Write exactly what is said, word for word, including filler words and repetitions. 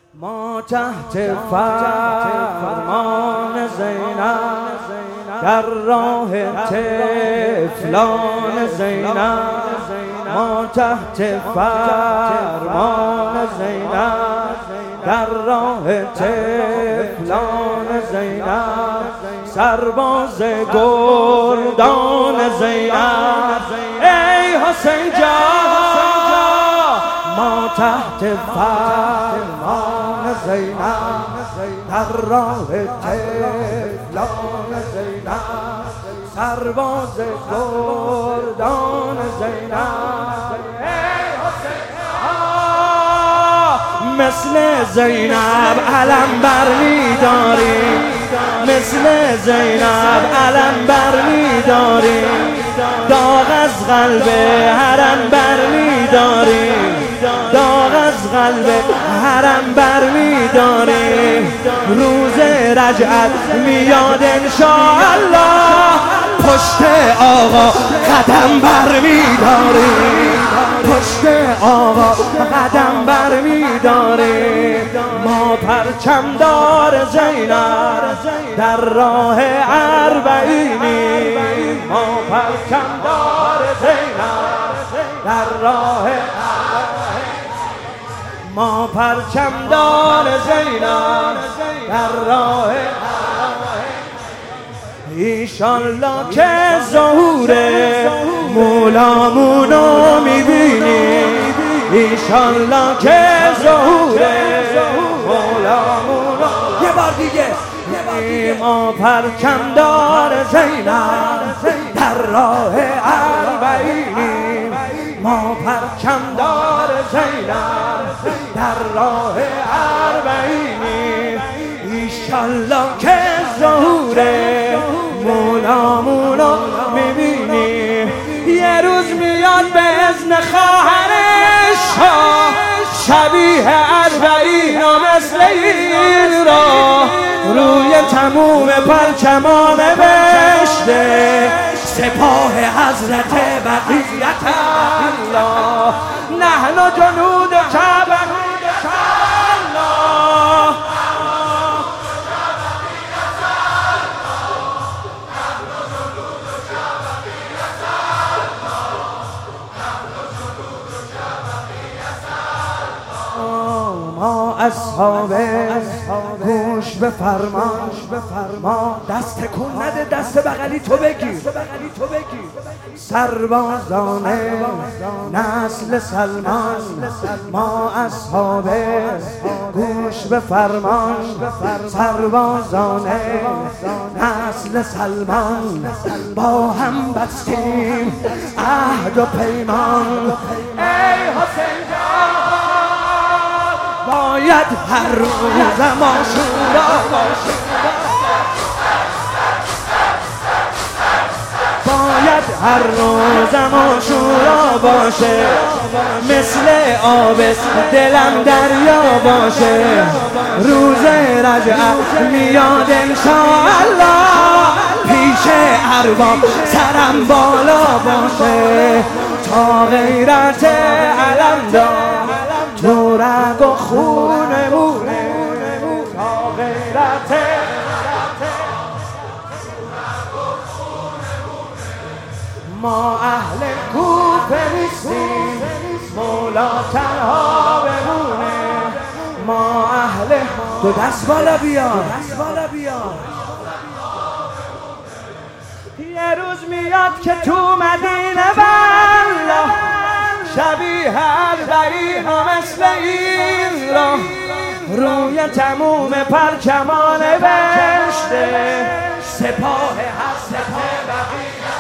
ما تحت فرمان زینب در راه طفلان زینب، ما تحت فرمان زینب در راه طفلان زینب، سرباز گردان زینب ای حسین جان، ما تحت فرمان زینب در راه طفلان زینب، سرباز گردان زینب ای حسین مثل زینب علم بر می‌داریم، مثل زینب علم بر می‌داریم، داغ از قلب حرم بر می‌داریم، داغ از قلب حرم بر می‌داریم، روز رجعت میاد انشاءالله، پشت آقا قدم بر می‌داریم، پشت آقا قدم بر می‌داریم، ما پرچمدار زینب در راه اربعینیم، ما پرچمدار زینب در راه ما پرچمدار زینب در راه ایشالله که ظهور مولامونو میبینیم، ایشالله که ظهور مولامونو یه بار دیگه ما پرچمدار زینب در راه اربعینیم، ما پرچمدار زینب در راه اربعینیم، ایشالله که ظهور مولامونو میبینیم، یه روز میاد به اذن خواهرش شبیه اربعین و مثل این را روی تموم پرچمان بشته سپاه حضرت بقیت الله، نحن جنود کعبه الله، ما اصحاب گوش به فرمان، ما دست کن نده، دست بغلی تو بگیر، سربازان نسل سلمان، ما اصحاب گوش به فرمان، سربازان نسل سلمان، با هم بستیم عهد و پیمان ای حسین جان، باید هر روز ما شورا باشه، باید هر روز ما شورا باشه، مثل آبس دلم دریا باشه، روز رجعت میاد انشاءالله، پیش ارباب سرم بالا باشه، تا غیرت علم دار تو رگ و خونمونه، تا غیرت ما اهل کوفه نیستیم، مولا تنها بمونه، ما اهل تو دست بالا بیار، یه روز میاد که تو مدینه والله شبیه اربعین و مثل این را روی تموم پرچمان بشته سپاه حضرت بقیت